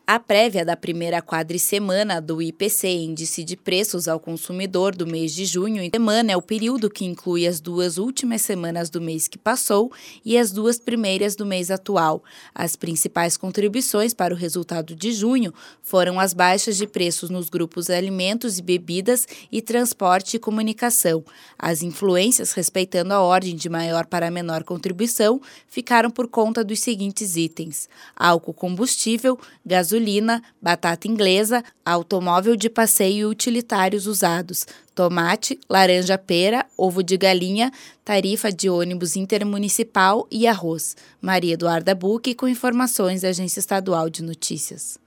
A prévia da primeira quadricemana do IPC, Índice de Preços ao Consumidor do mês de junho, semana é o período que inclui as 2 últimas semanas do mês que passou e as 2 primeiras do mês atual. As principais contribuições para o resultado de junho foram as baixas de preços nos grupos alimentos e bebidas e transporte e comunicação. As influências respeitando a ordem de maior para menor contribuição ficaram por conta dos seguintes itens: álcool combustível, gasolina, batata inglesa, automóvel de passeio e utilitários usados, tomate, laranja-pera, ovo de galinha, tarifa de ônibus intermunicipal e arroz. Maria Eduarda Bucchi com informações da Agência Estadual de Notícias.